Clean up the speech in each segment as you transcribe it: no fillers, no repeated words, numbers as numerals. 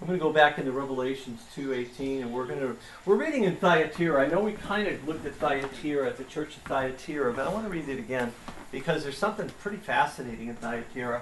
I'm going to go back into Revelations 2:18, and we're reading in Thyatira. I know we kind of looked at Thyatira, at the church of Thyatira, but I want to read it again because there's something pretty fascinating in Thyatira.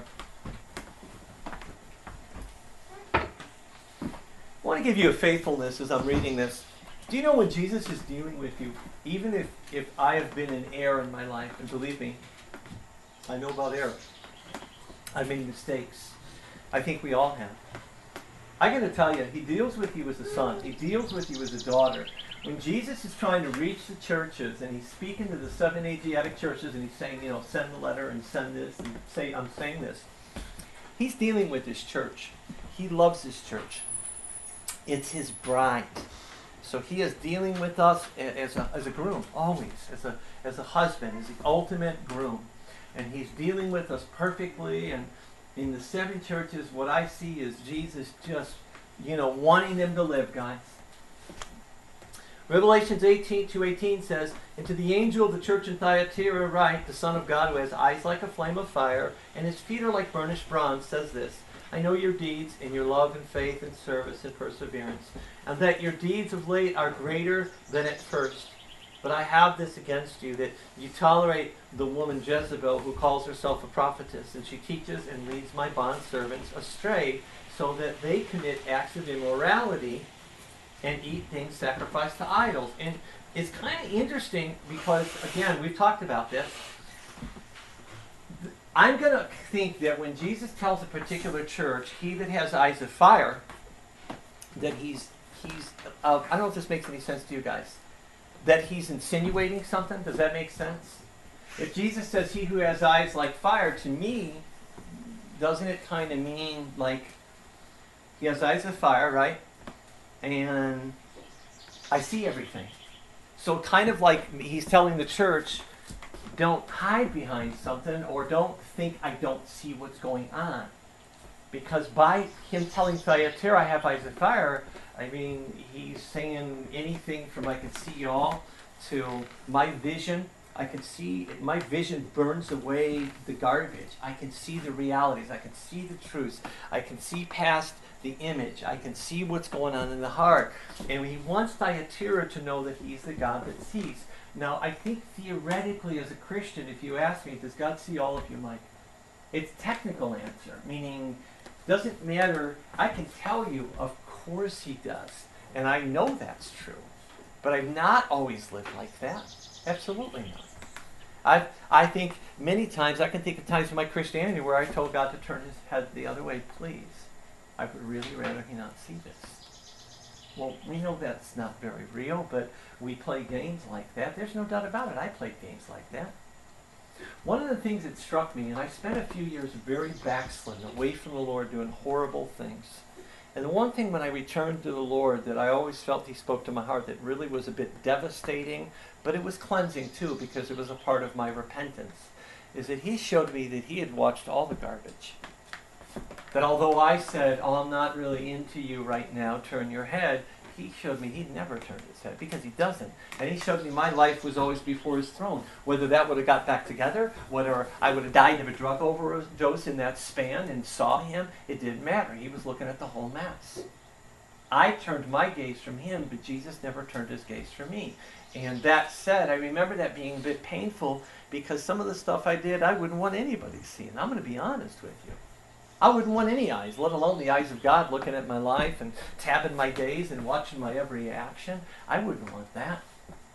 I want to give you a faithfulness as I'm reading this. Do you know when Jesus is dealing with you, even if I have been in error in my life, and believe me, I know about error. I've made mistakes. I think we all have. I got to tell you, he deals with you as a son. He deals with you as a daughter. When Jesus is trying to reach the churches, and he's speaking to the 7 Asiatic churches, and he's saying, send the letter and send this, and say, I'm saying this. He's dealing with his church. He loves his church. It's his bride. So he is dealing with us as a groom, always, as a husband, as the ultimate groom. And he's dealing with us perfectly. And in the 7 churches, what I see is Jesus just, wanting them to live, guys. Revelations 18:2-18 says, and to the angel of the church in Thyatira write, the Son of God, who has eyes like a flame of fire, and his feet are like burnished bronze, says this, I know your deeds and your love and faith and service and perseverance, and that your deeds of late are greater than at first. But I have this against you, that you tolerate the woman Jezebel, who calls herself a prophetess, and she teaches and leads my bondservants astray, so that they commit acts of immorality and eat things sacrificed to idols. And it's kind of interesting because, again, we've talked about this. I'm going to think that when Jesus tells a particular church, he that has eyes of fire, that he's I don't know if this makes any sense to you guys, that he's insinuating something. Does that make sense? If Jesus says he who has eyes like fire, to me, doesn't it kind of mean like he has eyes of fire, right? And I see everything. So kind of like he's telling the church, don't hide behind something, or don't think I don't see what's going on. Because by him telling Thyatira, I have eyes of fire, I mean, he's saying anything from I can see y'all to my vision. I can see, my vision burns away the garbage. I can see the realities. I can see the truths. I can see past the image. I can see what's going on in the heart. And he wants Thyatira to know that he's the God that sees. Now, I think theoretically as a Christian, if you ask me, does God see all of you, Mike? It's a technical answer, meaning doesn't matter. I can tell you, of course he does. And I know that's true. But I've not always lived like that. Absolutely not. I think many times, I can think of times in my Christianity where I told God to turn his head the other way, please. I would really rather he not see this. Well, we know that's not very real, but we play games like that. There's no doubt about it. I played games like that. One of the things that struck me, and I spent a few years very backslidden, away from the Lord, doing horrible things. And the one thing when I returned to the Lord that I always felt he spoke to my heart that really was a bit devastating, but it was cleansing too because it was a part of my repentance, is that he showed me that he had watched all the garbage. That although I said, oh, I'm not really into you right now, turn your head, he showed me he'd never turned his head because he doesn't. And he showed me my life was always before his throne. Whether that would have got back together, whether I would have died of a drug overdose in that span and saw him, it didn't matter. He was looking at the whole mess. I turned my gaze from him, but Jesus never turned his gaze from me. And that said, I remember that being a bit painful because some of the stuff I did, I wouldn't want anybody seeing. I'm going to be honest with you. I wouldn't want any eyes, let alone the eyes of God looking at my life and tabbing my days and watching my every action. I wouldn't want that.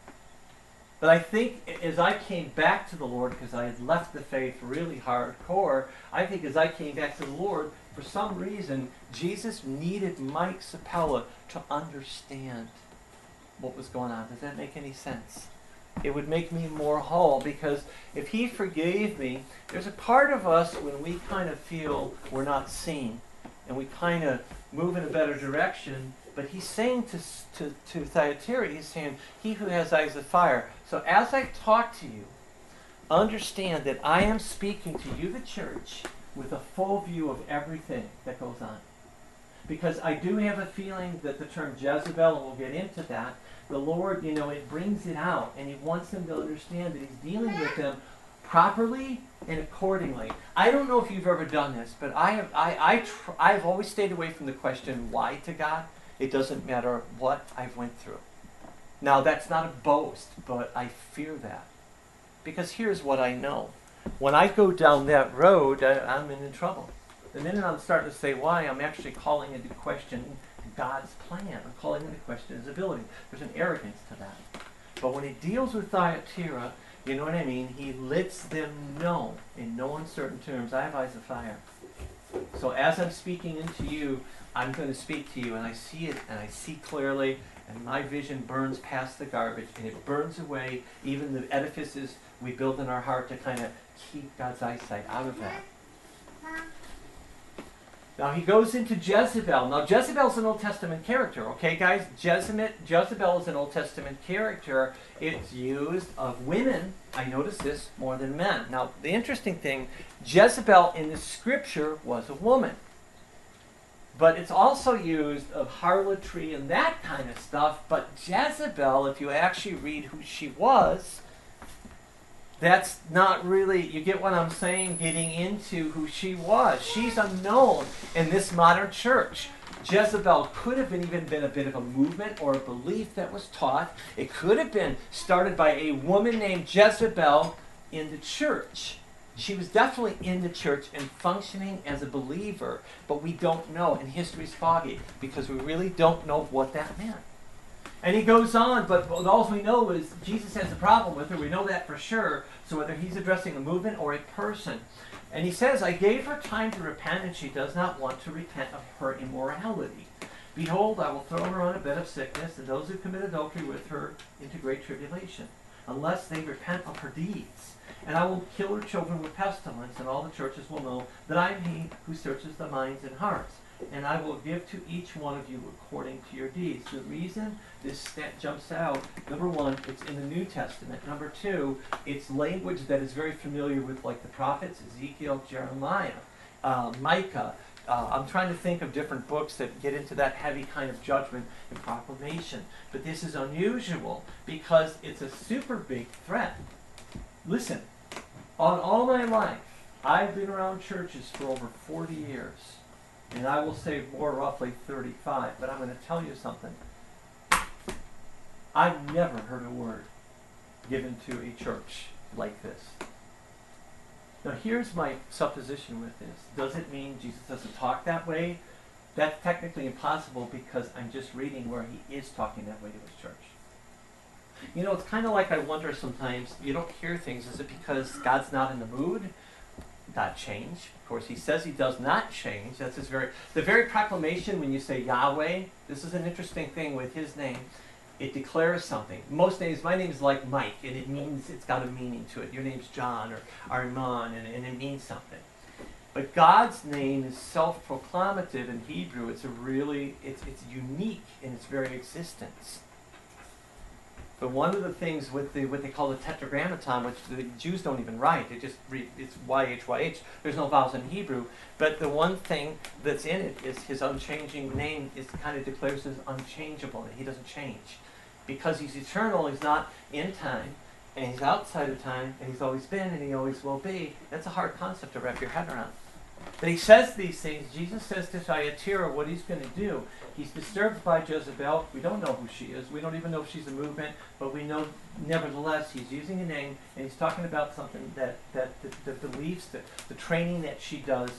But I think as I came back to the Lord, because I had left the faith really hardcore, I think as I came back to the Lord, for some reason, Jesus needed Mike Sapella to understand what was going on. Does that make any sense? It would make me more whole, because if he forgave me, there's a part of us when we kind of feel we're not seen and we kind of move in a better direction. But he's saying to Thyatira, he's saying, he who has eyes of fire. So as I talk to you, understand that I am speaking to you, the church, with a full view of everything that goes on. Because I do have a feeling that the term Jezebel, and we'll get into that, the Lord, it brings it out, and he wants them to understand that he's dealing with them properly and accordingly. I don't know if you've ever done this, but I've always stayed away from the question why to God. It doesn't matter what I've went through. Now, that's not a boast, but I fear that. Because here's what I know. When I go down that road, I'm in trouble. The minute I'm starting to say why, I'm actually calling into question God's plan. I'm calling into question his ability. There's an arrogance to that. But when he deals with Thyatira, you know what I mean? He lets them know in no uncertain terms, I have eyes of fire. So as I'm speaking into you, I'm going to speak to you, and I see it, and I see clearly, and my vision burns past the garbage, and it burns away even the edifices we build in our heart to kind of keep God's eyesight out of that. Now he goes into Jezebel. Now Jezebel's an Old Testament character, okay guys? Jezebel is an Old Testament character. It's used of women, I notice this, more than men. Now the interesting thing, Jezebel in the scripture was a woman. But it's also used of harlotry and that kind of stuff. But Jezebel, if you actually read who she was, that's not really, you get what I'm saying, getting into who she was. She's unknown in this modern church. Jezebel could have even been a bit of a movement or a belief that was taught. It could have been started by a woman named Jezebel in the church. She was definitely in the church and functioning as a believer, but we don't know, and history's foggy because we really don't know what that meant. And he goes on, but all we know is Jesus has a problem with her. We know that for sure. So whether he's addressing a movement or a person. And he says, I gave her time to repent, and she does not want to repent of her immorality. Behold, I will throw her on a bed of sickness, and those who commit adultery with her into great tribulation, unless they repent of her deeds. And I will kill her children with pestilence, and all the churches will know that I am he who searches the minds and hearts. And I will give to each one of you according to your deeds. The reason this jumps out, number one, it's in the New Testament. Number two, it's language that is very familiar with like the prophets, Ezekiel, Jeremiah, Micah. I'm trying to think of different books that get into that heavy kind of judgment and proclamation. But this is unusual because it's a super big threat. Listen, on all my life, I've been around churches for over 40 years. And I will say more roughly 35, but I'm going to tell you something. I've never heard a word given to a church like this. Now here's my supposition with this. Does it mean Jesus doesn't talk that way? That's technically impossible because I'm just reading where he is talking that way to his church. You know, it's kind of like I wonder sometimes, you don't hear things. Is it because God's not in the mood? Not change. Of course, he says he does not change. That's the very proclamation when you say Yahweh. This is an interesting thing with his name. It declares something. Most names, my name is like Mike, and it means, it's got a meaning to it. Your name's John or Arman, and it means something. But God's name is self-proclamative in Hebrew. It's it's unique in its very existence. But one of the things with what they call the Tetragrammaton, which the Jews don't even write, they just read, it's YHYH. There's no vowels in Hebrew. But the one thing that's in it is his unchanging name. It kind of declares his unchangeable. He doesn't change. Because he's eternal, he's not in time, and he's outside of time, and he's always been, and he always will be. That's a hard concept to wrap your head around. But he says these things. Jesus says to Thyatira what he's going to do. He's disturbed by Jezebel. We don't know who she is. We don't even know if she's a movement, but we know nevertheless he's using a name, and he's talking about something that the beliefs, the training that she does.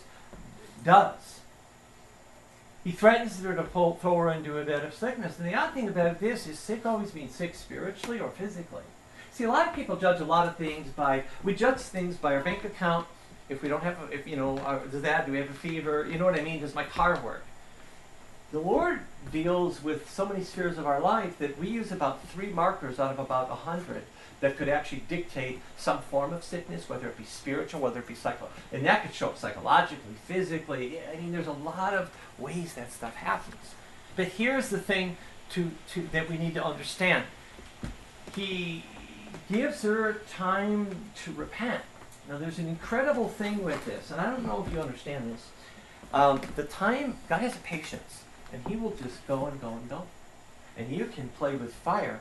He threatens her to throw her into a bed of sickness. And the odd thing about this is sick always means sick spiritually or physically. See, a lot of people judge a lot of things we judge things by our bank account. If we don't have, do we have a fever? You know what I mean? Does my car work? The Lord deals with so many spheres of our life that we use about 3 markers out of about 100 that could actually dictate some form of sickness, whether it be spiritual, whether it be psychological. And that could show up psychologically, physically. I mean, there's a lot of ways that stuff happens. But here's the thing that we need to understand. He gives her time to repent. Now, there's an incredible thing with this, and I don't know if you understand this. God has a patience, and he will just go and go and go. And you can play with fire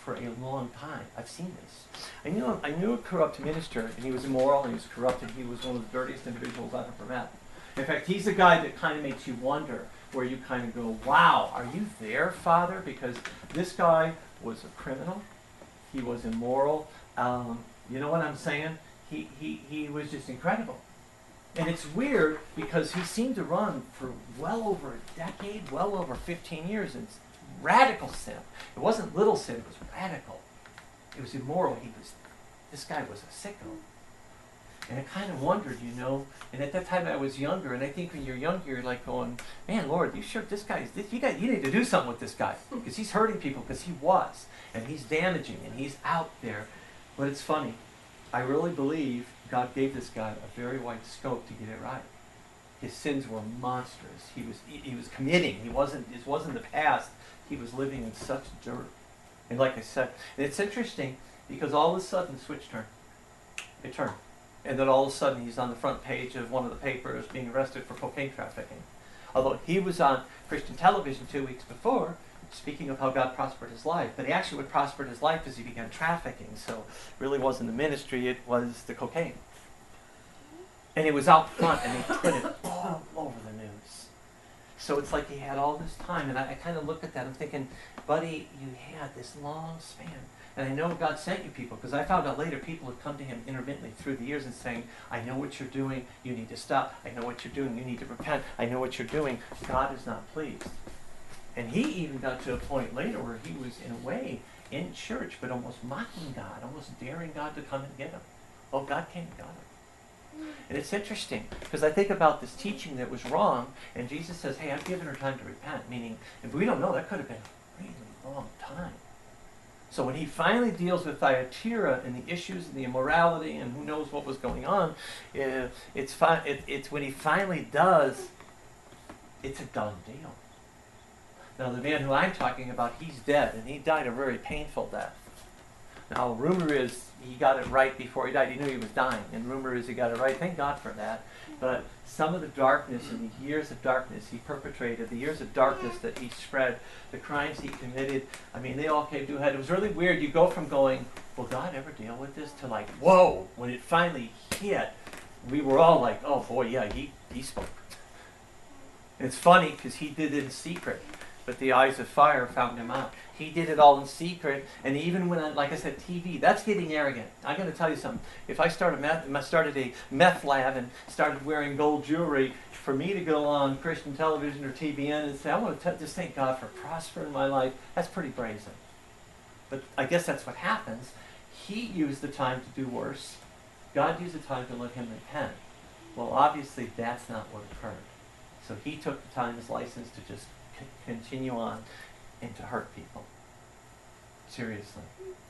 for a long time. I've seen this. I knew a corrupt minister, and he was immoral, and he was corrupt, and he was one of the dirtiest individuals I've ever met. In fact, he's the guy that kind of makes you wonder, where you kind of go, wow, are you there, Father? Because this guy was a criminal. He was immoral. You know what I'm saying? He was just incredible. And it's weird because he seemed to run for well over a decade, well over 15 years. It's radical sin. It wasn't little sin, it was radical. It was immoral. This guy was a sicko. And I kind of wondered, you know, and at that time I was younger, and I think when you're younger, you're like going, man, Lord, you sure this guy, you need to do something with this guy, because he's hurting people, because he was, and he's damaging, and he's out there. But it's funny. I really believe God gave this guy a very wide scope to get it right. His sins were monstrous. He was committing. It wasn't the past. He was living in such dirt. And like I said, and it's interesting because all of a sudden the switch turned. It turned. And then all of a sudden he's on the front page of one of the papers being arrested for cocaine trafficking. Although he was on Christian television 2 weeks before, speaking of how God prospered his life. But actually what prospered his life is he began trafficking. So it really wasn't the ministry, it was the cocaine. And it was out front, and they put it all over the news. So it's like he had all this time, and I kind of look at that, I'm thinking, buddy, you had this long span. And I know God sent you people, because I found out later people had come to him intermittently through the years and saying, I know what you're doing, you need to stop. I know what you're doing, you need to repent. I know what you're doing. God is not pleased. And he even got to a point later where he was, in a way, in church, but almost mocking God, almost daring God to come and get him. Oh, God came and got him. And it's interesting, because I think about this teaching that was wrong, and Jesus says, hey, I've given her time to repent, meaning, if we don't know, that could have been a really long time. So when he finally deals with Thyatira and the issues and the immorality and who knows what was going on, it's when he finally does, it's a done deal. Now the man who I'm talking about, he's dead, and he died a very painful death. Now rumor is he got it right before he died. He knew he was dying, and rumor is he got it right. Thank God for that. But some of the darkness and the years of darkness he perpetrated, the years of darkness that he spread, the crimes he committed, I mean, they all came to a head. It was really weird. You go from going, will God ever deal with this, to like, whoa, when it finally hit, we were all like, oh boy, yeah, he spoke. And it's funny because he did it in secret, but the eyes of fire found him out. He did it all in secret, and even when, like I said, TV, that's getting arrogant. I'm going to tell you something. If I started a meth lab and started wearing gold jewelry, for me to go on Christian television or TBN and say, I want to just thank God for prospering my life, that's pretty brazen. But I guess that's what happens. He used the time to do worse. God used the time to let him repent. Well, obviously, that's not what occurred. So he took the time as license to just continue on and to hurt people. Seriously.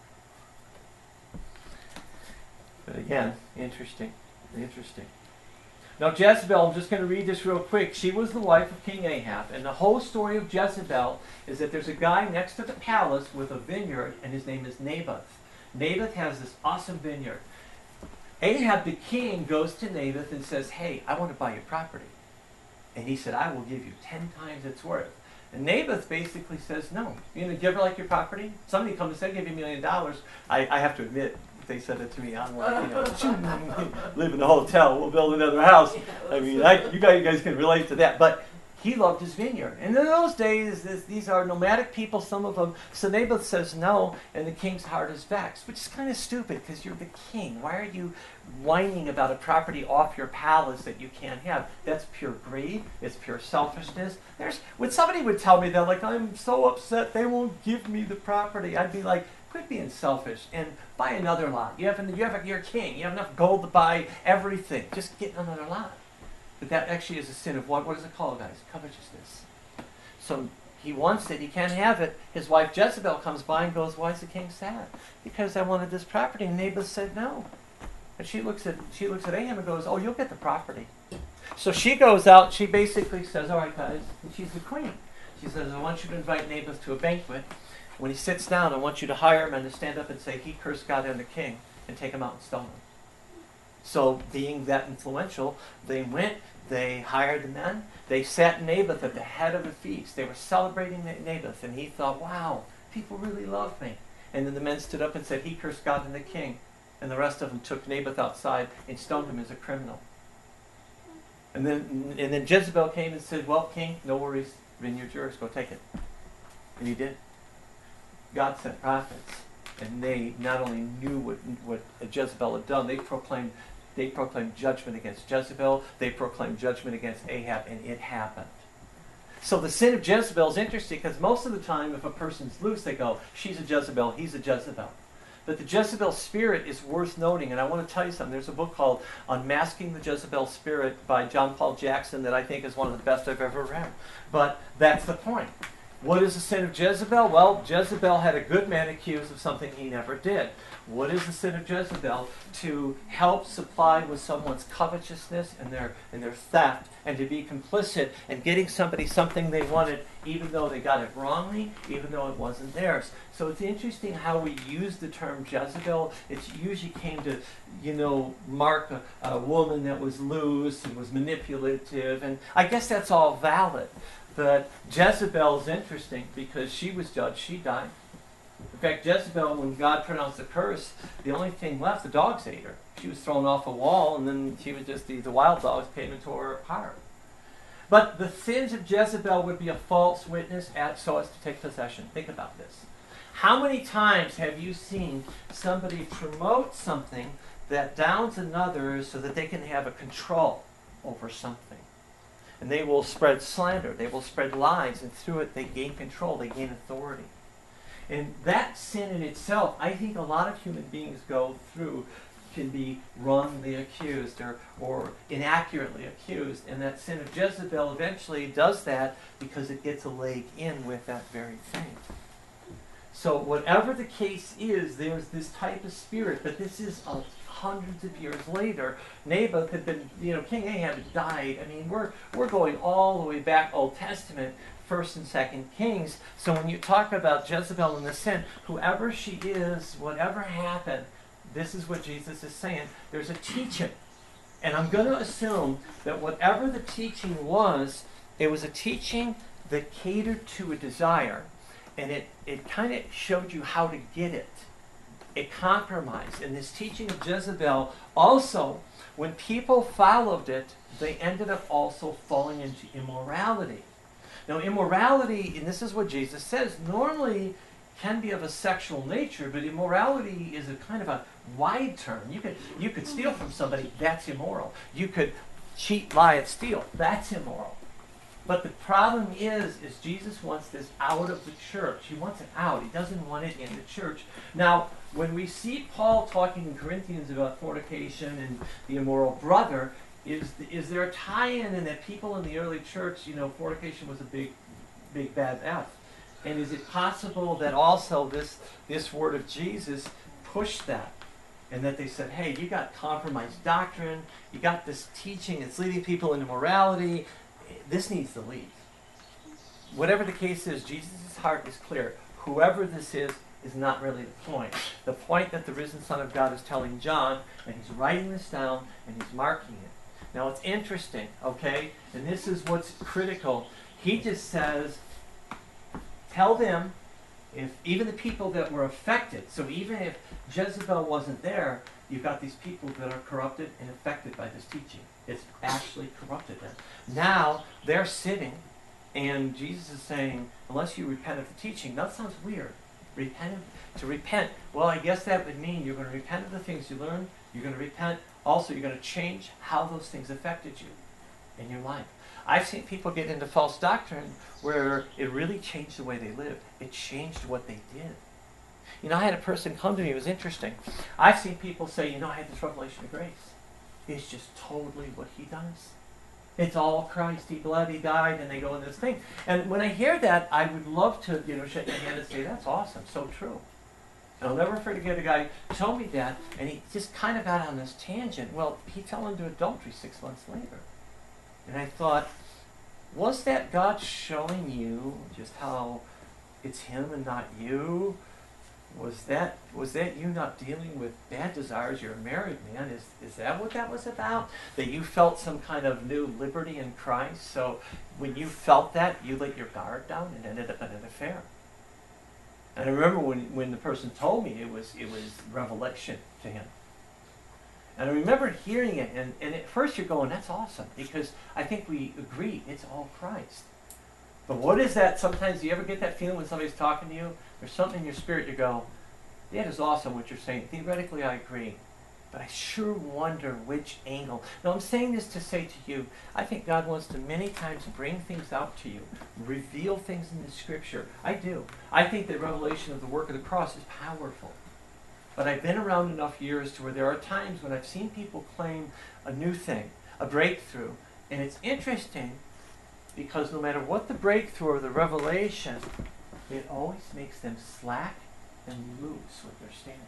But again, interesting. Now Jezebel, I'm just going to read this real quick. She was the wife of King Ahab. And the whole story of Jezebel is that there's a guy next to the palace with a vineyard, and his name is Naboth. Naboth has this awesome vineyard. Ahab the king goes to Naboth and says, hey, I want to buy your property. And he said, I will give you 10 times its worth. And Naboth basically says, no. You know, do you ever like your property? Somebody comes and said, give you $1 million. I have to admit, if they said it to me, I'm like, you know, live in a hotel, we'll build another house. I mean, you guys can relate to that. But he loved his vineyard. And in those days, these are nomadic people, some of them. So Naboth says no, and the king's heart is vexed, which is kind of stupid because you're the king. Why are you whining about a property off your palace that you can't have? That's pure greed. It's pure selfishness. When somebody would tell me that, like, I'm so upset they won't give me the property, I'd be like, quit being selfish and buy another lot. You're a king. You have enough gold to buy everything. Just get another lot. But that actually is a sin of what is it called, guys? Covetousness. So he wants it, he can't have it. His wife Jezebel comes by and goes, why is the king sad? Because I wanted this property. And Naboth said no. And she looks at Ahab and goes, oh, you'll get the property. So she goes out, she basically says, all right, guys, and she's the queen. She says, I want you to invite Naboth to a banquet. When he sits down, I want you to hire men to stand up and say, he cursed God and the king, and take him out and stone him. So being that influential, they went, they hired the men, they sat Naboth at the head of the feast. They were celebrating Naboth, and he thought, wow, people really love me. And then the men stood up and said, he cursed God and the king. And the rest of them took Naboth outside and stoned him as a criminal. And then Jezebel came and said, well, king, no worries, vineyard's yours, go take it. And he did. God sent prophets, and they not only knew what Jezebel had done, they proclaimed judgment against Jezebel, they proclaimed judgment against Ahab, and it happened. So the sin of Jezebel is interesting because most of the time if a person's loose, they go, she's a Jezebel, he's a Jezebel. But the Jezebel spirit is worth noting, and I want to tell you something. There's a book called Unmasking the Jezebel Spirit by John Paul Jackson that I think is one of the best I've ever read. But that's the point. What is the sin of Jezebel? Well, Jezebel had a good man accused of something he never did. What is the sin of Jezebel? To help supply with someone's covetousness and their theft, and to be complicit in getting somebody something they wanted, even though they got it wrongly, even though it wasn't theirs. So it's interesting how we use the term Jezebel. It usually came to, mark a woman that was loose and was manipulative, and I guess that's all valid. But Jezebel is interesting because she was judged, she died. In fact, Jezebel, when God pronounced the curse, the only thing left, the dogs ate her. She was thrown off a wall, and then she was just, the wild dogs came and tore her apart. But the sins of Jezebel would be a false witness so as to take possession. Think about this. How many times have you seen somebody promote something that downs another so that they can have a control over something? And they will spread slander, they will spread lies, and through it they gain control, they gain authority. And that sin in itself, I think a lot of human beings go through, can be wrongly accused or inaccurately accused. And that sin of Jezebel eventually does that because it gets a leg in with that very thing. So whatever the case is, there's this type of spirit, but this is hundreds of years later. Naboth had been, King Ahab had died. I mean, we're going all the way back Old Testament, 1st and 2nd Kings. So when you talk about Jezebel and the sin, whoever she is, whatever happened, this is what Jesus is saying. There's a teaching. And I'm going to assume that whatever the teaching was, it was a teaching that catered to a desire. And it kind of showed you how to get it. It compromised. And this teaching of Jezebel also, when people followed it, they ended up also falling into immorality. Now, immorality, and this is what Jesus says, normally can be of a sexual nature, but immorality is a kind of a wide term. You could steal from somebody, that's immoral. You could cheat, lie, and steal, that's immoral. But the problem is Jesus wants this out of the church. He wants it out. He doesn't want it in the church. Now, when we see Paul talking in Corinthians about fornication and the immoral brother, is there a tie-in in that people in the early church, fornication was a big bad F? And is it possible that also this word of Jesus pushed that? And that they said, hey, you got compromised doctrine, you got this teaching that's leading people into morality, this needs to leave. Whatever the case is, Jesus' heart is clear. Whoever this is not really the point. The point that the risen Son of God is telling John, and he's writing this down, and he's marking it. Now it's interesting, okay? And this is what's critical. He just says, tell them, if even the people that were affected, so even if Jezebel wasn't there, you've got these people that are corrupted and affected by this teaching. It's actually corrupted them. Now they're sitting, and Jesus is saying, unless you repent of the teaching, that sounds weird. To repent. Well, I guess that would mean you're going to repent of the things you learned. You're going to repent. Also, you're going to change how those things affected you in your life. I've seen people get into false doctrine where it really changed the way they lived. It changed what they did. I had a person come to me. It was interesting. I've seen people say, I had this revelation of grace. It's just totally what he does. It's all Christ. He bled, he died, and they go in this thing. And when I hear that, I would love to, shake my hand and say, that's awesome, so true. And I'll never forget a guy told me that, and he just kind of got on this tangent. Well, he fell into adultery 6 months later. And I thought, was that God showing you just how it's him and not you? Was that you not dealing with bad desires? You're a married man. Is that what that was about? That you felt some kind of new liberty in Christ? So when you felt that, you let your guard down and ended up in an affair. And I remember when the person told me it was revelation to him. And I remember hearing it, and at first you're going, that's awesome, because I think we agree it's all Christ. But what is that? Sometimes, do you ever get that feeling when somebody's talking to you? There's something in your spirit, you go, that is awesome what you're saying. Theoretically, I agree. But I sure wonder which angle. Now, I'm saying this to say to you, I think God wants to many times bring things out to you, reveal things in the Scripture. I do. I think that revelation of the work of the cross is powerful. But I've been around enough years to where there are times when I've seen people claim a new thing, a breakthrough. And it's interesting because no matter what the breakthrough or the revelation, it always makes them slack and loose with their standards.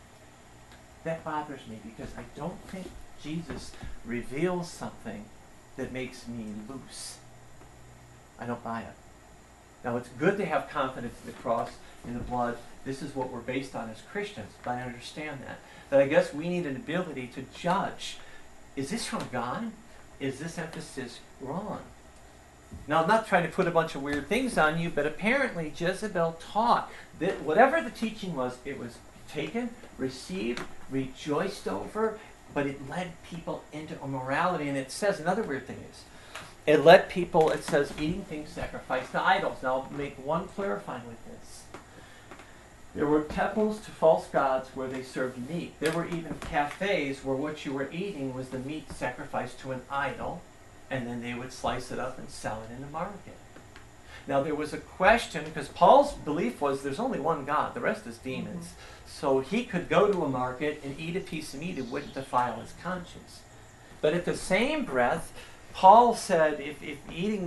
That bothers me because I don't think Jesus reveals something that makes me loose. I don't buy it. Now, it's good to have confidence in the cross, in the blood. This is what we're based on as Christians, but I understand that. But I guess we need an ability to judge. Is this from God? Is this emphasis wrong? Now, I'm not trying to put a bunch of weird things on you, but apparently Jezebel taught that whatever the teaching was, it was taken, received, rejoiced over, but it led people into immorality. And it says, another weird thing is, it led people, it says, eating things sacrificed to idols. Now, I'll make one clarifying with this. There were temples to false gods where they served meat. There were even cafes where what you were eating was the meat sacrificed to an idol, and then they would slice it up and sell it in the market. Now, there was a question, because Paul's belief was there's only one God, the rest is demons. Mm-hmm. So he could go to a market and eat a piece of meat, it wouldn't defile his conscience. But at the same breath, Paul said if eating,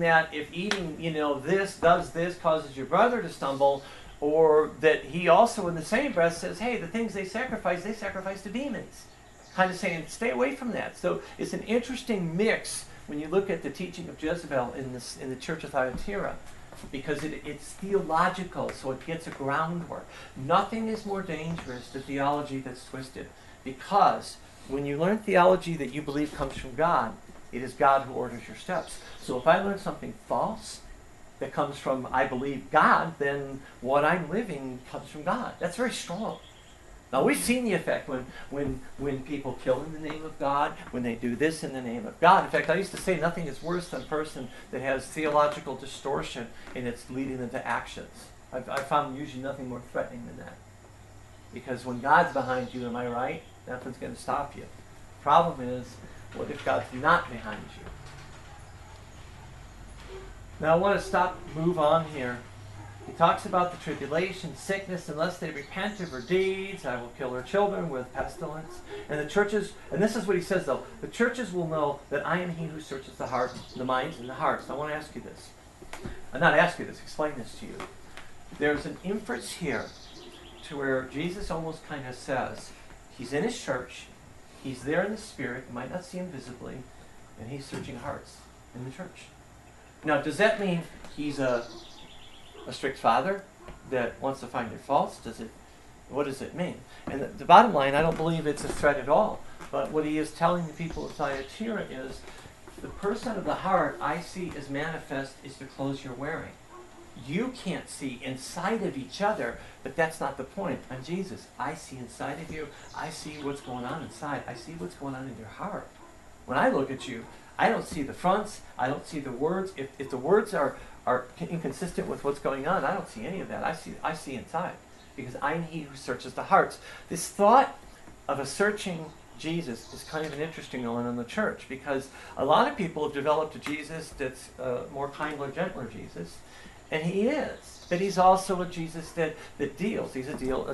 this does this, causes your brother to stumble, or that he also in the same breath says, hey, the things they sacrifice to demons. Kind of saying, stay away from that. So it's an interesting mix when you look at the teaching of Jezebel in the church of Thyatira, because it's theological, so it gets a groundwork. Nothing is more dangerous than theology that's twisted, because when you learn theology that you believe comes from God, it is God who orders your steps. So if I learn something false that comes from, I believe, God, then what I'm living comes from God. That's very strong. Now, we've seen the effect when people kill in the name of God, when they do this in the name of God. In fact, I used to say nothing is worse than a person that has theological distortion and it's leading them to actions. I've found usually nothing more threatening than that. Because when God's behind you, am I right? Nothing's going to stop you. Problem is, what if God's not behind you? Now, I want to move on here. He talks about the tribulation, sickness, unless they repent of her deeds, I will kill her children with pestilence. And the churches, and this is what he says though, the churches will know that I am he who searches the heart, the minds and the hearts. Now, I want to ask you this. Not ask you this, explain this to you. There's an inference here to where Jesus almost kind of says, he's in his church, he's there in the spirit, you might not see him visibly, and he's searching hearts in the church. Now, does that mean he's a strict father that wants to find your faults? What does it mean? And the bottom line, I don't believe it's a threat at all. But what he is telling the people of Thyatira is, the person of the heart I see as manifest is the clothes you're wearing. You can't see inside of each other, but that's not the point. I'm Jesus. I see inside of you. I see what's going on inside. I see what's going on in your heart. When I look at you, I don't see the fronts. I don't see the words. If the words are inconsistent with what's going on, I don't see any of that. I see inside, because I'm he who searches the hearts. This thought of a searching Jesus is kind of an interesting one in the church, because a lot of people have developed a Jesus that's more kinder, gentler Jesus, and he is. But he's also a Jesus that deals. He's a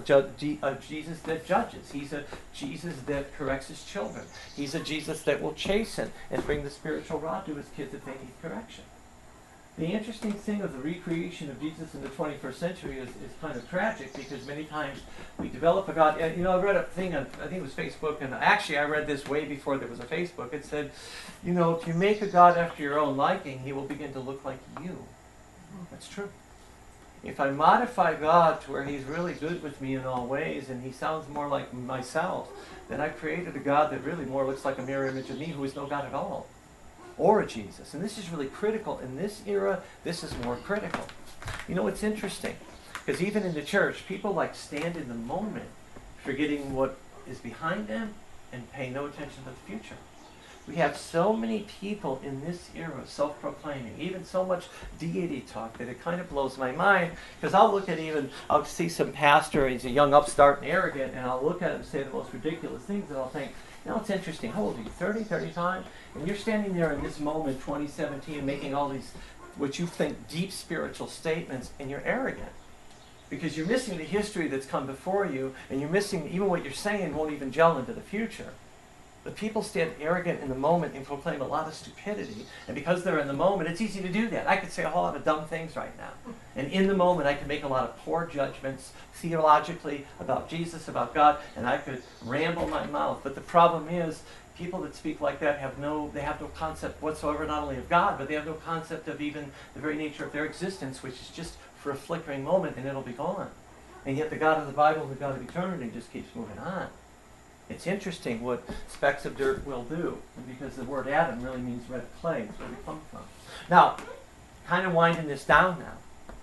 Jesus that judges. He's a Jesus that corrects his children. He's a Jesus that will chasten and bring the spiritual rod to his kids if they need correction. The interesting thing of the recreation of Jesus in the 21st century is kind of tragic, because many times we develop a God. I read a thing on, I think it was Facebook, and actually I read this way before there was a Facebook. It said, if you make a God after your own liking, he will begin to look like you. That's true. If I modify God to where he's really good with me in all ways and he sounds more like myself, then I've created a God that really more looks like a mirror image of me, who is no God at all. Or a Jesus. And this is really critical. In this era, this is more critical. It's interesting. Because even in the church, people like stand in the moment, forgetting what is behind them and pay no attention to the future. We have so many people in this era self-proclaiming, even so much deity talk that it kind of blows my mind. Because I'll see some pastor, he's a young upstart and arrogant, and I'll look at him and say the most ridiculous things, and I'll think, it's interesting. How old are you? 30, 35? And you're standing there in this moment, 2017, making all these, what you think, deep spiritual statements, and you're arrogant. Because you're missing the history that's come before you, and you're missing even what you're saying won't even gel into the future. But people stand arrogant in the moment and proclaim a lot of stupidity. And because they're in the moment, it's easy to do that. I could say a whole lot of dumb things right now. And in the moment, I can make a lot of poor judgments theologically about Jesus, about God, and I could ramble my mouth. But the problem is, people that speak like that have no concept whatsoever, not only of God, but they have no concept of even the very nature of their existence, which is just for a flickering moment and it'll be gone. And yet the God of the Bible, the God of eternity, just keeps moving on. It's interesting what specks of dirt will do, because the word Adam really means red clay. It's where we come from. Now, kind of winding this down now.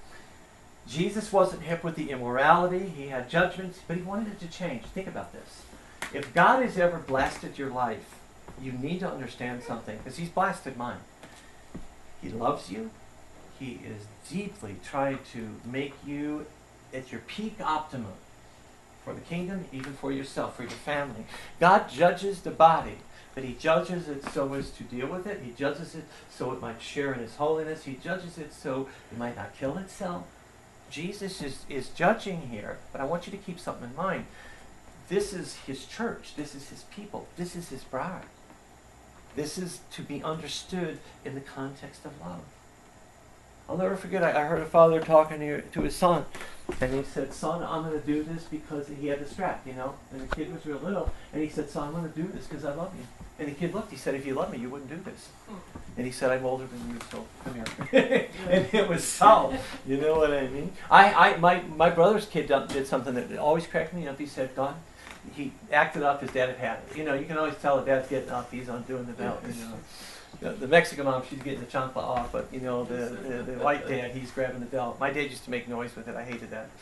Jesus wasn't hip with the immorality. He had judgments, but he wanted it to change. Think about this. If God has ever blasted your life, you need to understand something, because he's blasted mine. He loves you. He is deeply trying to make you at your peak optimum for the kingdom, even for yourself, for your family. God judges the body, but he judges it so as to deal with it. He judges it so it might share in his holiness. He judges it so it might not kill itself. Jesus is judging here, but I want you to keep something in mind. This is his church. This is his people. This is his bride. This is to be understood in the context of love. I'll never forget, I heard a father talking to his son, and he said, son, I'm going to do this because he had the strap, and the kid was real little, and he said, son, I'm going to do this because I love you. And the kid looked, he said, if you love me, you wouldn't do this. And he said, I'm older than you, so come here. And it was so, you know what I mean? My brother's kid did something that always cracked me up. He said, God, he acted up, his dad had had it. You can always tell a dad's getting up, he's undoing the belt, The Mexican mom, she's getting the chancla off, but the white dad, he's grabbing the belt. My dad used to make noise with it. I hated that.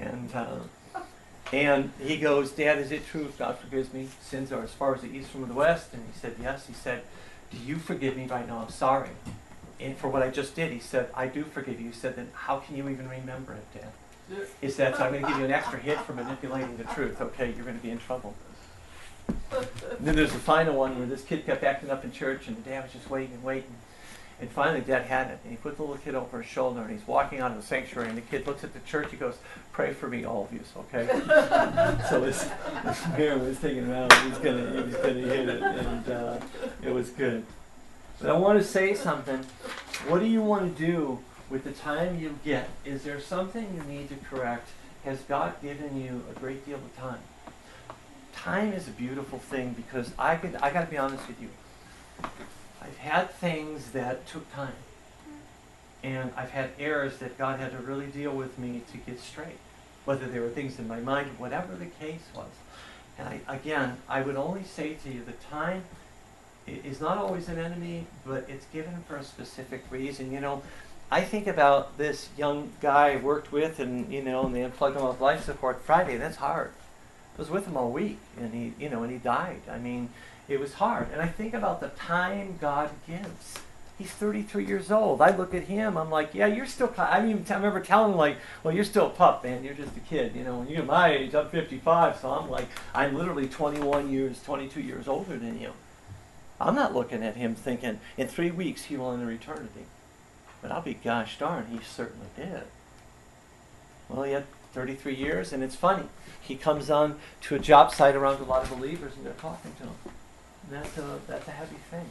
And he goes, Dad, is it true if God forgives me? Sins are as far as the east from the west. And he said, yes. He said, do you forgive me right now? I'm sorry. And for what I just did, he said, I do forgive you. He said, then how can you even remember it, Dad? He said, so I'm going to give you an extra hit for manipulating the truth. Okay, you're going to be in trouble. And then there's the final one where this kid kept acting up in church, and the dad was just waiting and waiting. And finally, Dad had it, and he put the little kid over his shoulder, and he's walking out of the sanctuary, and the kid looks at the church, he goes, pray for me, all of you, okay? So this man was taking him out, he was gonna hit it, and it was good. But I want to say something. What do you want to do with the time you get? Is there something you need to correct? Has God given you a great deal of time? Time is a beautiful thing, because I got to be honest with you. I've had things that took time, and I've had errors that God had to really deal with me to get straight, whether there were things in my mind, whatever the case was. And I would only say to you, the time is not always an enemy, but it's given for a specific reason. I think about this young guy I worked with, and they unplugged him off life support Friday. That's hard. I was with him all week, and he died. I mean, it was hard. And I think about the time God gives. He's 33 years old. I look at him, I'm like, yeah, you're still, I remember telling him, like, well, you're still a pup, man. You're just a kid. When you're my age, I'm 55, so I'm like, I'm literally 22 years older than you. I'm not looking at him thinking, in 3 weeks, he will enter eternity. But I'll be gosh darn, he certainly did. Well, he had 33 years, and it's funny. He comes on to a job site around a lot of believers, and they're talking to him. And that's a heavy thing.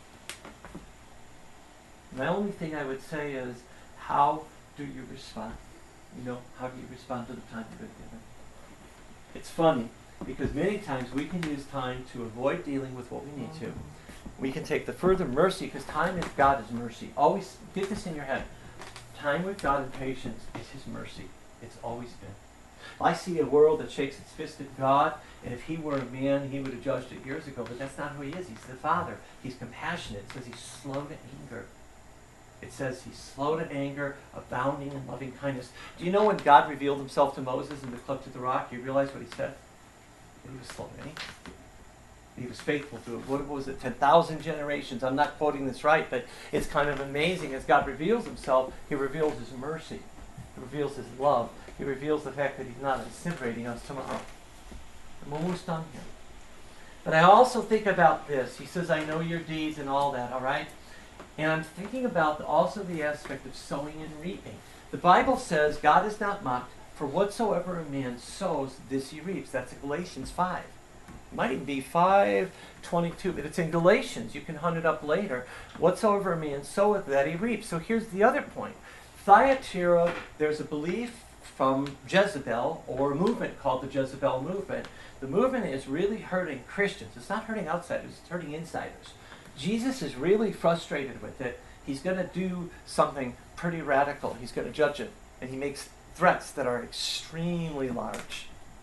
My only thing I would say is, how do you respond? How do you respond to the time you've been given? It's funny, because many times we can use time to avoid dealing with what we need to. We can take the further mercy, because time with God is mercy. Always get this in your head. Time with God and patience is his mercy. It's always been. I see a world that shakes its fist at God, and if he were a man, he would have judged it years ago, but that's not who he is. He's the Father. He's compassionate. It says he's slow to anger. It says he's slow to anger, abounding in loving kindness. Do you know when God revealed himself to Moses in the cleft of the rock, you realize what he said? He was slow to anger. He was faithful to it. What was it? 10,000 generations. I'm not quoting this right, but it's kind of amazing. As God reveals himself, he reveals his mercy. He reveals his love. He reveals the fact that he's not incinerating us tomorrow. I'm almost done here. But I also think about this. He says, I know your deeds and all that, all right? And I'm thinking about also the aspect of sowing and reaping. The Bible says God is not mocked, for whatsoever a man sows, this he reaps. That's in Galatians 5. It might even be 5:22, but it's in Galatians. You can hunt it up later. Whatsoever a man soweth, that he reaps. So here's the other point. Thyatira, there's a belief from Jezebel, or a movement called the Jezebel movement. The movement is really hurting Christians. It's not hurting outsiders, it's hurting insiders. Jesus is really frustrated with it. He's going to do something pretty radical. He's going to judge it. And he makes threats that are extremely large.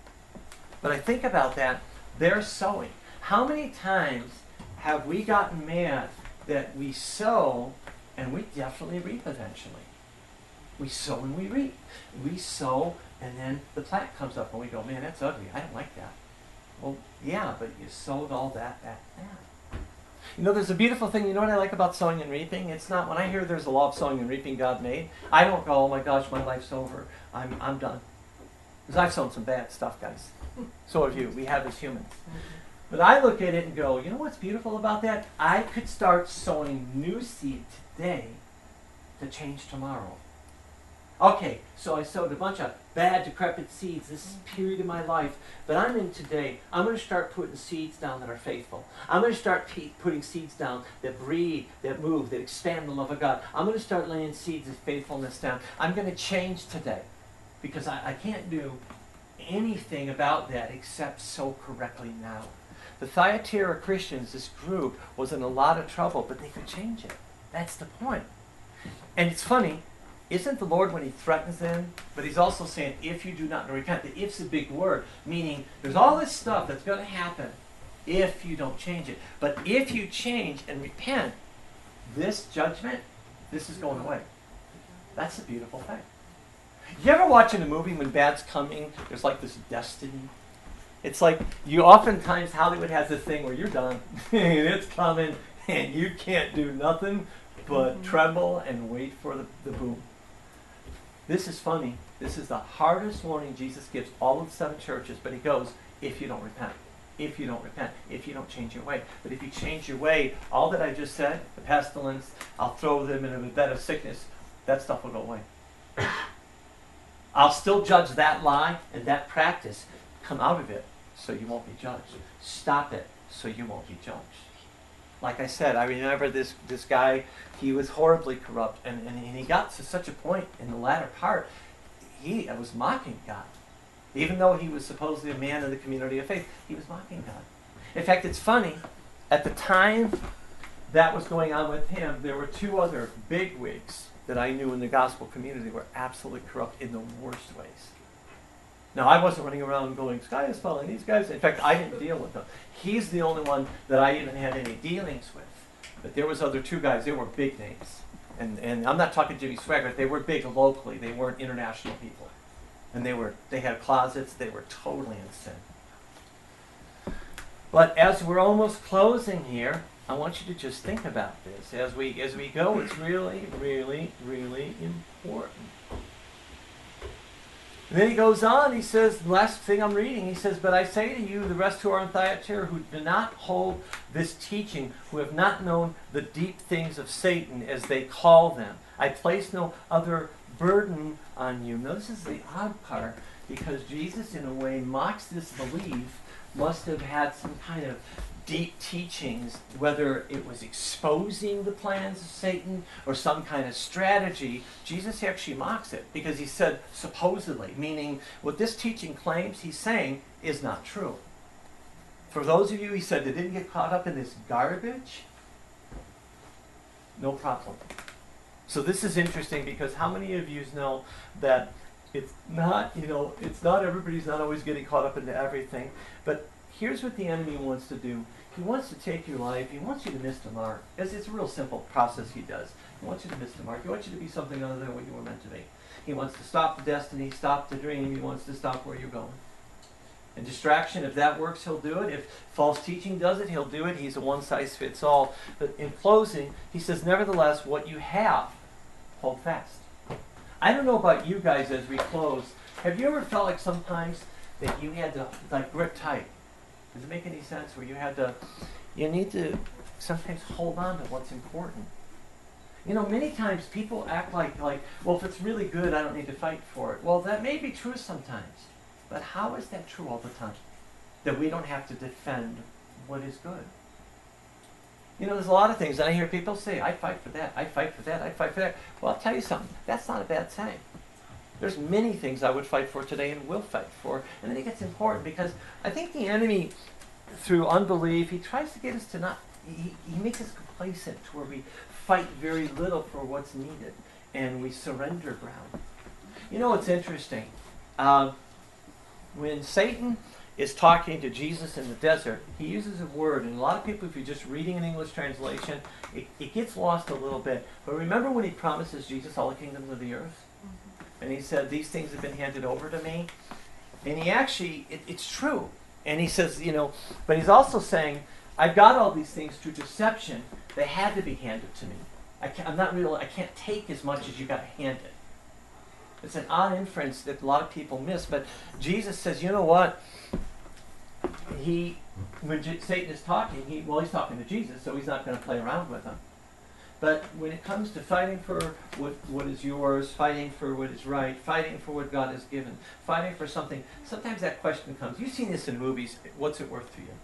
But I think about that. They're sowing. How many times have we gotten mad that we sow and we definitely reap eventually? We sow and we reap. We sow and then the plant comes up and we go, man, that's ugly. I don't like that. Well, yeah, but you sowed all that back then. You know, there's a beautiful thing. You know what I like about sowing and reaping? It's not, when I hear there's a law of sowing and reaping God made, I don't go, oh my gosh, my life's over. I'm done. Because I've sown some bad stuff, guys. So have you. We have as humans. But I look at it and go, you know what's beautiful about that? I could start sowing new seed today to change tomorrow. Okay, so I sowed a bunch of bad, decrepit seeds this period of my life, but I'm in today. I'm going to start putting seeds down that are faithful. I'm going to start putting seeds down that breathe, that move, that expand the love of God. I'm going to start laying seeds of faithfulness down. I'm going to change today because I can't do anything about that except sow correctly now. The Thyatira Christians, this group, was in a lot of trouble, but they could change it. That's the point. And it's funny. Isn't the Lord when he threatens them? But he's also saying, if you do not repent. The if's a big word, meaning there's all this stuff that's going to happen if you don't change it. But if you change and repent, this judgment, this is going away. That's a beautiful thing. You ever watch in a movie when bad's coming, there's like this destiny? It's like, you oftentimes, Hollywood has this thing where you're done, and it's coming, and you can't do nothing but tremble and wait for the boom. This is funny. This is the hardest warning Jesus gives all of the 7 churches, but he goes, if you don't repent. If you don't repent. If you don't change your way. But if you change your way, all that I just said, the pestilence, I'll throw them in a bed of sickness, that stuff will go away. I'll still judge that lie and that practice. Come out of it so you won't be judged. Stop it so you won't be judged. Like I said, I remember this guy, he was horribly corrupt, and he got to such a point in the latter part, he was mocking God. Even though he was supposedly a man in the community of faith, he was mocking God. In fact, it's funny, at the time that was going on with him, there were 2 other bigwigs that I knew in the gospel community were absolutely corrupt in the worst ways. Now, I wasn't running around going, sky is falling, these guys. In fact, I didn't deal with them. He's the only one that I even had any dealings with. But there was other 2 guys, they were big names. And I'm not talking Jimmy Swaggart, they were big locally, they weren't international people. And they had closets, they were totally in sin. But as we're almost closing here, I want you to just think about this. As we go, it's really, really, really important. And then he goes on, he says, the last thing I'm reading, he says, but I say to you, the rest who are in Thyatira, who do not hold this teaching, who have not known the deep things of Satan, as they call them, I place no other burden on you. Now, this is the odd part, because Jesus, in a way, mocks this belief, must have had some kind of deep teachings, whether it was exposing the plans of Satan or some kind of strategy. Jesus actually mocks it because he said supposedly, meaning what this teaching claims he's saying is not true. For those of you, he said, that didn't get caught up in this garbage, no problem. So this is interesting because how many of you know that it's not, everybody's not always getting caught up into everything, but here's what the enemy wants to do. He wants to take your life. He wants you to miss the mark. It's a real simple process he does. He wants you to miss the mark. He wants you to be something other than what you were meant to be. He wants to stop the destiny, stop the dream. He wants to stop where you're going. And distraction, if that works, he'll do it. If false teaching does it, he'll do it. He's a one-size-fits-all. But in closing, he says, nevertheless, what you have, hold fast. I don't know about you guys as we close. Have you ever felt like sometimes that you had to like grip tight? Does it make any sense? Where you need to sometimes hold on to what's important. You know, many times people act like, well, if it's really good, I don't need to fight for it. Well, that may be true sometimes. But how is that true all the time? That we don't have to defend what is good. You know, there's a lot of things, and I hear people say, I fight for that, I fight for that, I fight for that. Well, I'll tell you something, that's not a bad thing. There's many things I would fight for today and will fight for. And I think it's important because I think the enemy, through unbelief, he tries to get us to not, he makes us complacent to where we fight very little for what's needed and we surrender ground. You know what's interesting? When Satan is talking to Jesus in the desert, he uses a word, and a lot of people, if you're just reading an English translation, it gets lost a little bit. But remember when he promises Jesus all the kingdoms of the earth? And he said, these things have been handed over to me. And he actually, it's true. And he says, you know, but he's also saying, I've got all these things through deception. They had to be handed to me. I can't take as much as you got handed. It's an odd inference that a lot of people miss. But Jesus says, you know what? When Satan is talking, he's talking to Jesus, so he's not going to play around with him. But when it comes to fighting for what is yours, fighting for what is right, fighting for what God has given, fighting for something, sometimes that question comes. You've seen this in movies. What's it worth to you?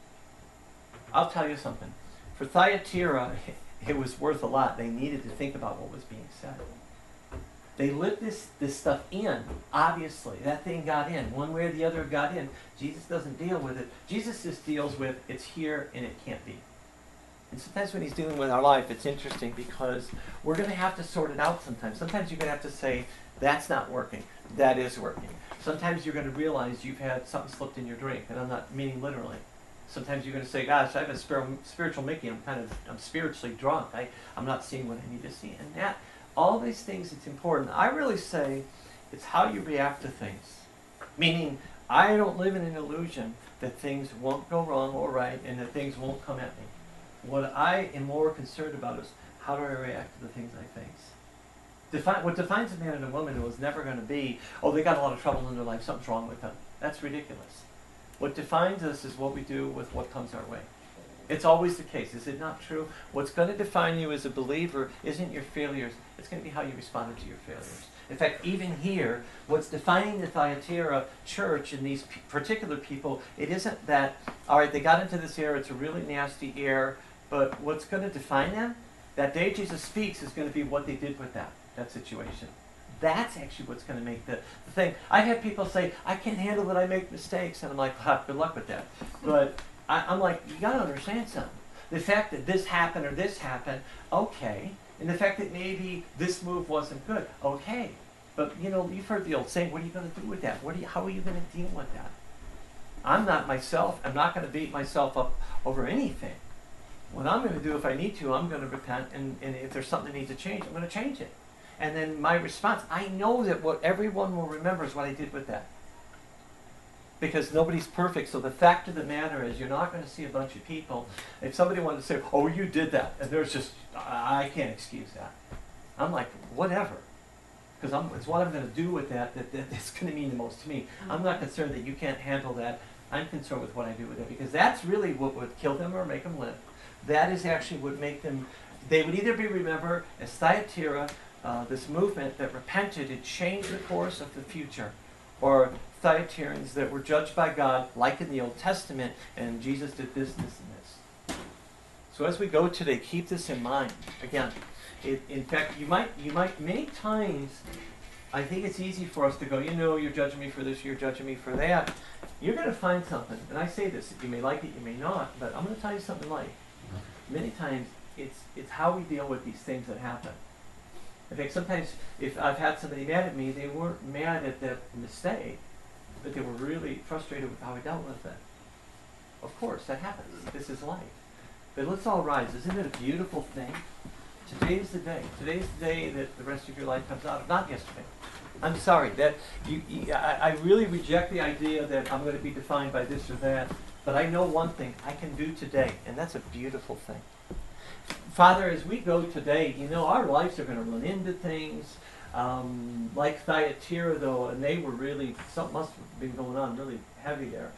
I'll tell you something. For Thyatira, it was worth a lot. They needed to think about what was being said. They let this stuff in, obviously. That thing got in. One way or the other got in. Jesus doesn't deal with it. Jesus just deals with it's here and it can't be. And sometimes when he's dealing with our life, it's interesting because we're going to have to sort it out sometimes. Sometimes you're going to have to say, that's not working. That is working. Sometimes you're going to realize you've had something slipped in your drink, and I'm not meaning literally. Sometimes you're going to say, gosh, I have a spiritual Mickey. I'm spiritually drunk. I'm not seeing what I need to see. And that, all these things, it's important. I really say it's how you react to things. Meaning, I don't live in an illusion that things won't go wrong or right and that things won't come at me. What I am more concerned about is how do I react to the things I face. What defines a man and a woman is never going to be, oh, they got a lot of trouble in their life, something's wrong with them. That's ridiculous. What defines us is what we do with what comes our way. It's always the case. Is it not true? What's going to define you as a believer isn't your failures. It's going to be how you responded to your failures. In fact, even here, what's defining the Thyatira church and these particular people, it isn't that, all right, they got into this air, it's a really nasty air, but what's going to define them, that day Jesus speaks, is going to be what they did with that situation. That's actually what's going to make the thing. I've had people say, I can't handle it, I make mistakes. And I'm like, good luck with that. But I'm like, you got to understand something. The fact that this happened or this happened, okay. And the fact that maybe this move wasn't good, okay. But, you know, you've heard the old saying, what are you going to do with that? How are you going to deal with that? I'm not myself. I'm not going to beat myself up over anything. What I'm going to do if I need to, I'm going to repent. And if there's something that needs to change, I'm going to change it. And then my response, I know that what everyone will remember is what I did with that. Because nobody's perfect. So the fact of the matter is you're not going to see a bunch of people. If somebody wanted to say, oh, you did that, and there's just, I can't excuse that. I'm like, whatever. Because it's what I'm going to do with that's going to mean the most to me. I'm not concerned that you can't handle that. I'm concerned with what I do with it. Because that's really what would kill them or make them live. That is actually what make them, they would either be remembered as Thyatira, this movement that repented and changed the course of the future, or Thyatirans that were judged by God, like in the Old Testament, and Jesus did this, this, and this. So as we go today, keep this in mind. Again, in fact, you might many times, I think it's easy for us to go, you know, you're judging me for this, you're judging me for that. You're going to find something, and I say this, you may like it, you may not, but I'm going to tell you something like, many times it's how we deal with these things that happen. In fact, sometimes if I've had somebody mad at me, they weren't mad at that mistake, but they were really frustrated with how I dealt with it. Of course, that happens. This is life. But let's all rise. Isn't it a beautiful thing? Today is the day. Today is the day that the rest of your life comes out of, not yesterday. I'm sorry that I really reject the idea that I'm going to be defined by this or that. But I know one thing I can do today, and that's a beautiful thing. Father, as we go today, you know, our lives are going to run into things. Like Thyatira, though, and they were really, something must have been going on really heavy there.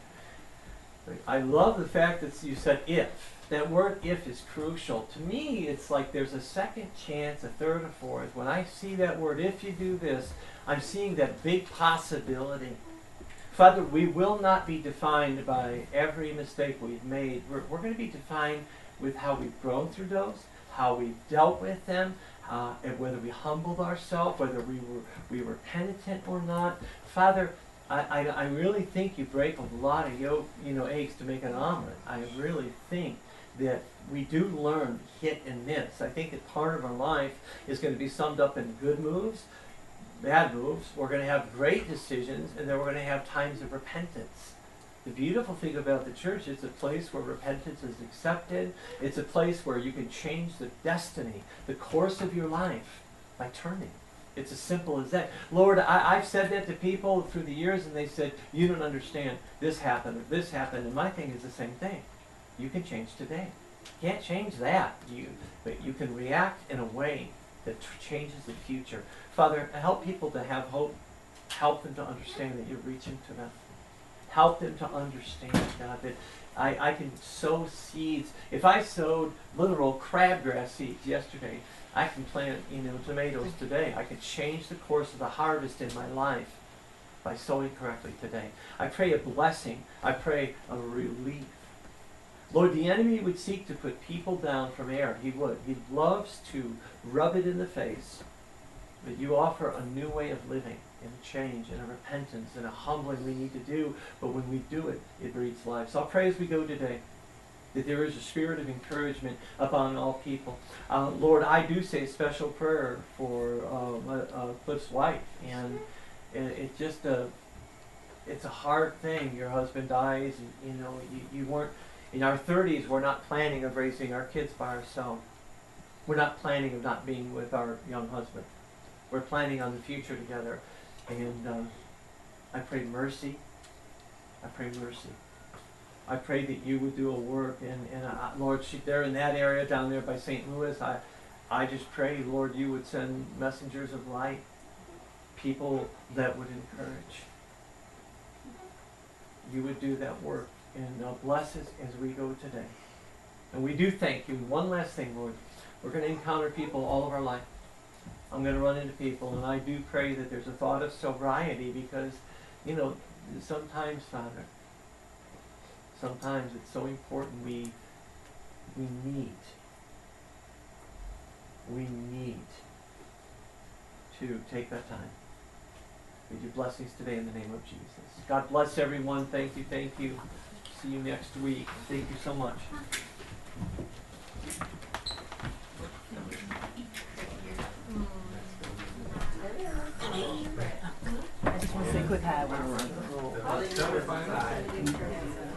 I love the fact that you said if. That word if is crucial. To me, it's like there's a second chance, a third, a fourth. When I see that word, if you do this, I'm seeing that big possibility. Father, we will not be defined by every mistake we've made. We're going to be defined with how we've grown through those, how we've dealt with them, and whether we humbled ourselves, whether we were penitent or not. Father, I really think you break a lot of eggs to make an omelet. I really think that we do learn hit and miss. I think that part of our life is going to be summed up in good moves, bad moves. We're going to have great decisions, and then we're going to have times of repentance. The beautiful thing about the church is it's a place where repentance is accepted. It's a place where you can change the destiny, the course of your life by turning. It's as simple as that. Lord, I've said that to people through the years, and they said, you don't understand. This happened or this happened. And my thing is the same thing. You can change today. You can't change that. But you can react in a way that changes the future. Father, help people to have hope. Help them to understand that you're reaching to them. Help them to understand, God, that I can sow seeds. If I sowed literal crabgrass seeds yesterday, I can plant, tomatoes today. I can change the course of the harvest in my life by sowing correctly today. I pray a blessing. I pray a relief. Lord, the enemy would seek to put people down from air. He would. He loves to rub it in the face. But you offer a new way of living, and a change, and a repentance, and a humbling we need to do. But when we do it, it breathes life. So I'll pray as we go today that there is a spirit of encouragement upon all people. Lord, I do say a special prayer for Cliff's wife. And it's just it's a hard thing. Your husband dies, and you weren't, in our 30s, we're not planning of raising our kids by ourselves. We're not planning of not being with our young husband. We're planning on the future together. And I pray mercy. I pray mercy. I pray that you would do a work. And Lord, they're in that area down there by St. Louis. I just pray, Lord, you would send messengers of light, people that would encourage. You would do that work. And bless us as we go today. And we do thank you. One last thing, Lord. We're going to encounter people all of our life. I'm going to run into people, and I do pray that there's a thought of sobriety because, sometimes, Father, sometimes it's so important we need to take that time. With your blessings today in the name of Jesus. God bless everyone. Thank you. Thank you. See you next week. Thank you so much. I just want to say quick hi.